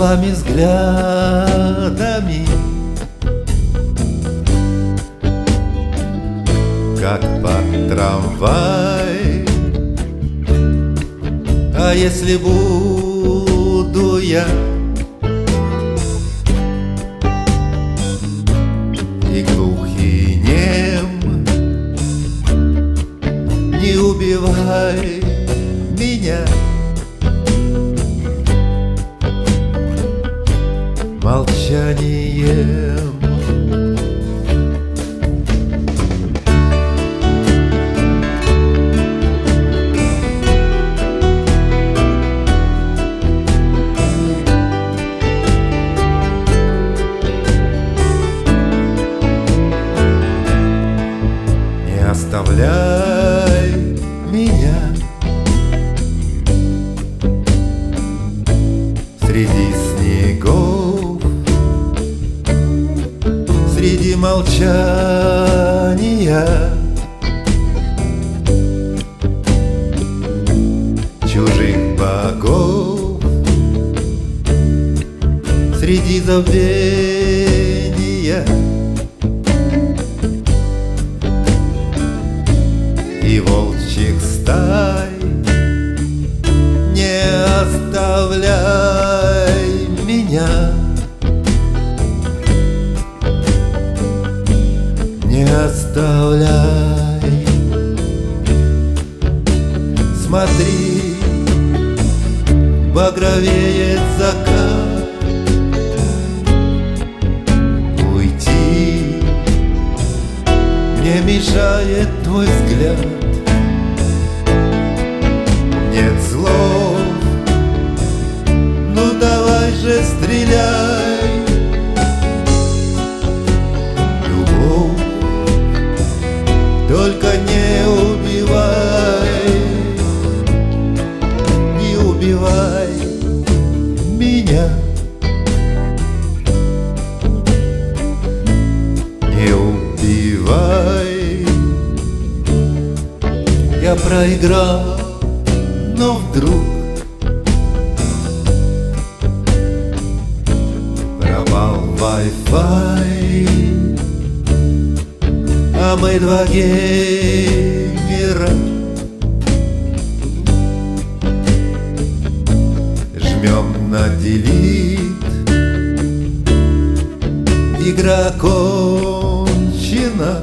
словами, взглядами, как под трамвай. А если буду я и глух, и нем, не убивай меня молчанием. Не оставляй меня среди снегов, среди молчания чужих богов, среди забвения и волчьих стай. Не оставляй меня, не оставляй. Смотри, багровеет закат. Уйти мне мешает твой взгляд. Нет слов, ну давай же стреляй. Любовь, только не убивай, не убивай меня, не убивай. Я проиграл, но вдруг пропал Wi-Fi, а мы два геймера жмем на delete. Игра окончена,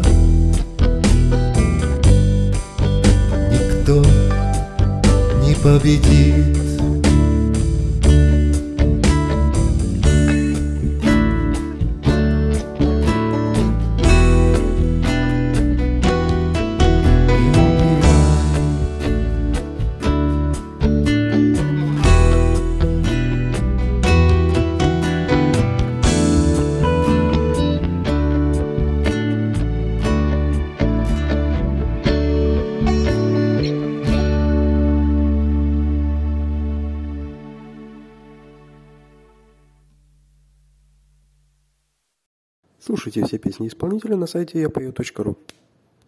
никто не победит. Слушайте все песни исполнителя на сайте yapою.ru.